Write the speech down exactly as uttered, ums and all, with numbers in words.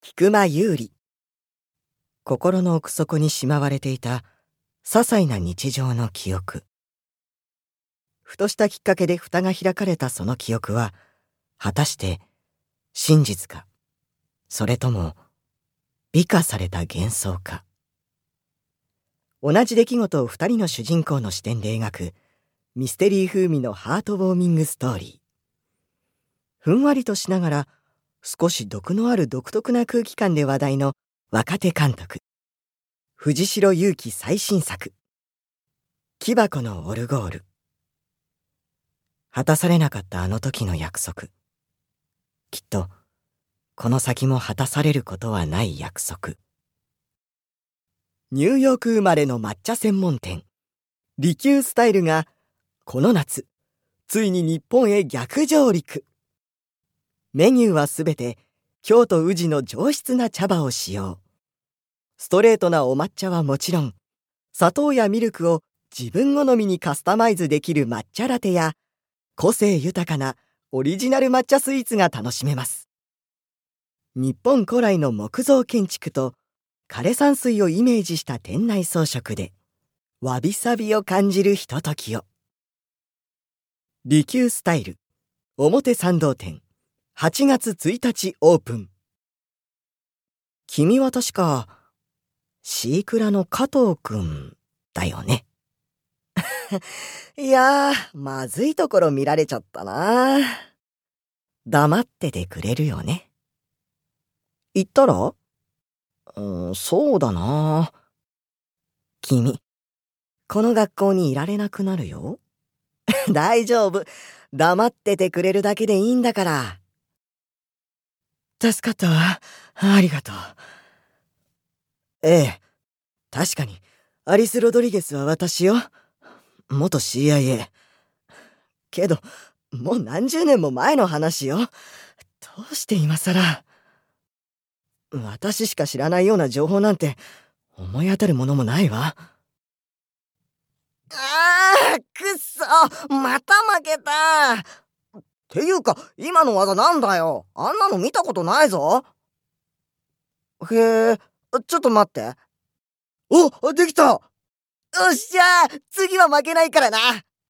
菊間優里。心の奥底にしまわれていた些細な日常の記憶。ふとしたきっかけで蓋が開かれたその記憶は、果たして真実か、それとも美化された幻想か。同じ出来事を二人の主人公の視点で描くミステリー風味のハートウォーミングストーリー。ふんわりとしながら少し毒のある独特な空気感で話題の若手監督、藤代裕樹最新作、木箱のオルゴール。果たされなかったあの時の約束。きっとこの先も果たされることはない約束。ニューヨーク生まれの抹茶専門店、利休スタイルがこの夏、ついに日本へ逆上陸。メニューはすべて京都宇治の上質な茶葉を使用。ストレートなお抹茶はもちろん、砂糖やミルクを自分好みにカスタマイズできる抹茶ラテや、個性豊かなオリジナル抹茶スイーツが楽しめます。日本古来の木造建築と枯山水をイメージした店内装飾で、わびさびを感じるひとときを。利休スタイル表参道店、はちがつついたちオープン。君は確かシークラの加藤くんだよね。いやー、まずいところ見られちゃったな。黙っててくれるよね。言ったら、うん、そうだな。君、この学校にいられなくなるよ。大丈夫。黙っててくれるだけでいいんだから。助かったわ。ありがとう。ええ、確かに、アリス・ロドリゲスは私よ。元 シーアイエー。けど、もう何十年も前の話よ。どうして今さら。私しか知らないような情報なんて、思い当たるものもないわ。あー、くっそ、また負けた。っていうか、今の技なんだよ。あんなの見たことないぞ。へえ、ちょっと待って。お、できた。よっしゃー、次は負けないからな。